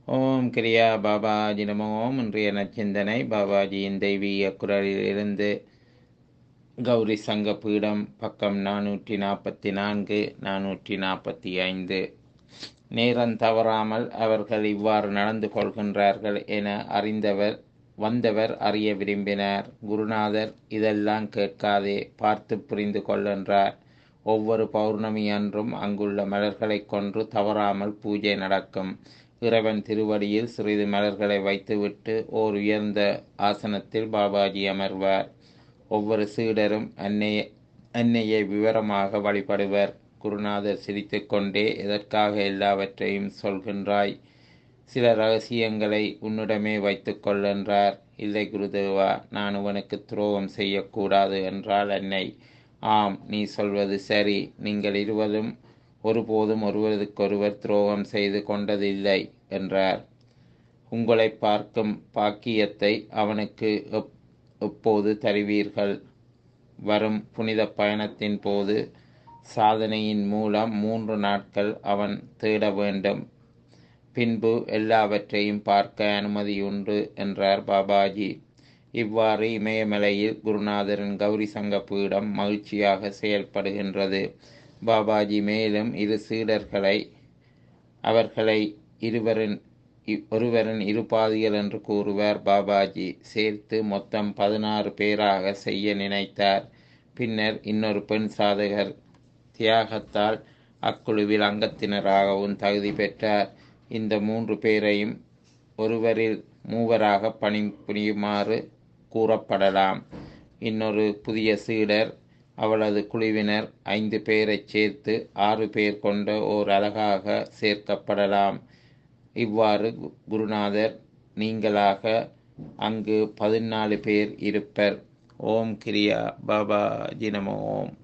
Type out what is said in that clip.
ஓம் கிரியா பாபாஜி நமோ ஓம். இன்றைய நச்சிந்தனை பாபாஜியின் தெய்வீக குரலிலிருந்து. கௌரி சங்க பீடம், பக்கம் 444 445. நேரம் தவறாமல் அவர்கள் இவ்வாறு நடந்து கொள்கின்றார்கள் என வந்தவர் அறிய விரும்பினார். குருநாதர், இதெல்லாம் கேட்காதே, பார்த்து புரிந்து கொள்ளென்றார். ஒவ்வொரு பௌர்ணமி அன்றும் அங்குள்ள மலர்களைக் கொன்று தவறாமல் பூஜை நடக்கும். இறைவன் திருவடியில் சிறிது மலர்களை வைத்துவிட்டு ஓர் உயர்ந்த ஆசனத்தில் பாபாஜி அமர்வார். ஒவ்வொரு சீடரும் அன்னையை விவரமாக வழிபடுவர். குருநாதர் சிரித்துக்கொண்டே, எதற்காக எல்லாவற்றையும் சொல்கின்றாய்? சில ரகசியங்களை உன்னிடமே வைத்துக்கொள் என்றார். இல்லை குருதேவா, நான் உனக்கு துரோகம் செய்யக்கூடாது என்றாள் அன்னை. ஆம், நீ சொல்வது சரி. நீங்கள் இருவரும் ஒருபோதும் ஒருவருக்கொருவர் துரோகம் செய்து கொண்டதில்லை என்றார். உங்களை பார்க்கும் பாக்கியத்தை அவனுக்கு எப்போது தருவீர்கள்? வரும் புனித பயணத்தின் போது சாதனையின் மூலம் 3 நாட்கள் அவன் தேட வேண்டும். பின்பு எல்லாவற்றையும் பார்க்க அனுமதியுண்டு என்றார் பாபாஜி. இவ்வாறு இமயமலையில் குருநாதரின் கௌரி சங்க பீடம் மகிழ்ச்சியாக செயல்படுகின்றது. பாபாஜி மேலும் 2 சீடர்களை அவர்களை ஒருவரின் 2 பாதிகள் என்று கூறுவார். பாபாஜி சேர்த்து மொத்தம் 16 பேராக செய்ய நினைத்தார். பின்னர் இன்னொரு பெண் சாதகர் தியாகத்தால் அக்குழுவில் அங்கத்தினராகவும் தகுதி பெற்றார். இந்த 3 பேரையும் ஒருவரில் மூவராக பணிபுரியுமாறு கூறப்படலாம். இன்னொரு புதிய சீடர் அவளது குழுவினர் 5 பேரைச் சேர்த்து 6 பேர் கொண்ட ஓர் அலகாக சேர்க்கப்படலாம். இவ்வாறு குருநாதர் நீங்களாக அங்கு 14 பேர் இருப்பர். ஓம் கிரியா பாபாஜி நமோ ஓம்.